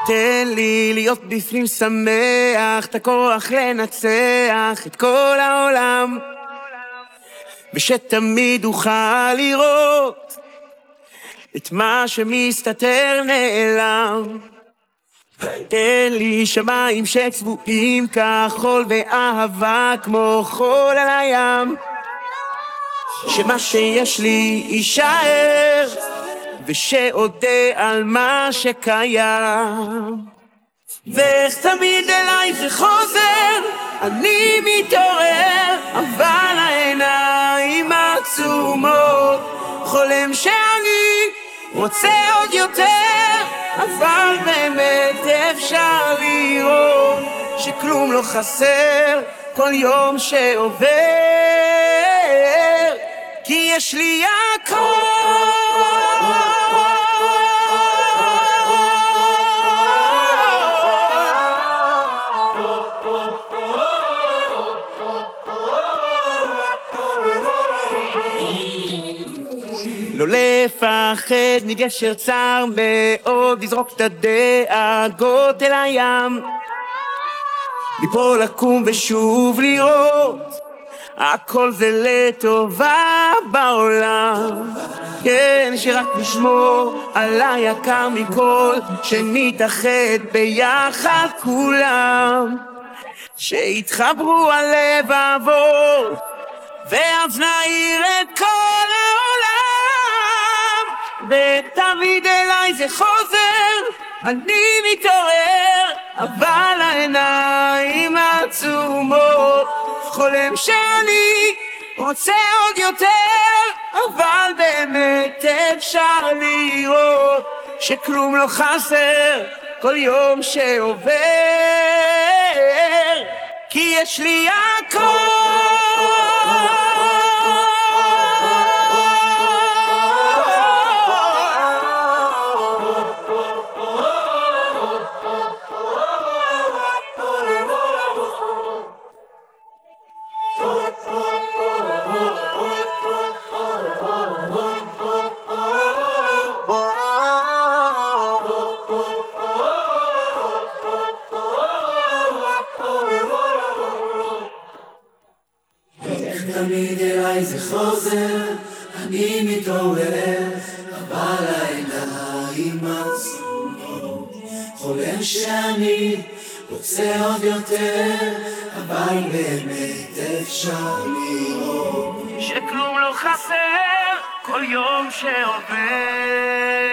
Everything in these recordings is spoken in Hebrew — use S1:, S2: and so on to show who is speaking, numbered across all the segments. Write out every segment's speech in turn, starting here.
S1: תן לי להיות בפנים שמח, את הכוח לנצח את כל העולם, ושתמיד אוכל לראות את מה שמסתתר נעלם. תן לי שמיים שצבועים כחול ואהבה כמו חול על הים, שמה שיש לי יישאר ושאודה על מה שקיים. ואיך תמיד אליי זה חוזר, אני מתעורר אבל העיניים עצומות, חולם שאני רוצה עוד יותר, אבל באמת אפשר לראות שכלום לא חסר כל יום שעובר, כי יש לי הכל. לא לפחד מגשר צר מאוד, לזרוק את הדאגות אל הים, ליפול לקום ושוב לראות הכל זה לטובה בעולם. כן, שרק נשמור על היקר מכל, שנתאחד ביחד כולם, שיתחברו הלבבות ואז נעיר את כל העולם. ותמיד אליי זה חוזר, אני מתעורר אבל העיניים עצומות, חולם שאני רוצה עוד יותר, אבל באמת אפשר לראות שכלום לא חסר כל יום שעובר, כי יש לי הכל.
S2: תמיד אליי זה חוזר, אני מתעורר אבל העיניים עצומות, חולם שאני רוצה עוד יותר, אבל באמת אפשר לראות
S1: שכלום לא חסר כל יום שעובר.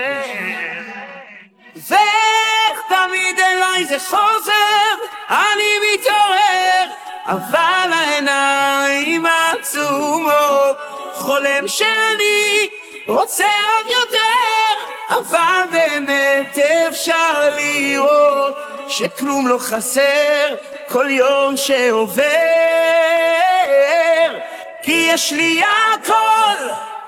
S1: ואיך תמיד אליי זה חוזר, אני מתעורר אבל העיניים עצומות, חולם שאני רוצה עוד יותר, אבל באמת אפשר לראות שכלום לא חסר כל יום שעובר, כי יש לי הכל.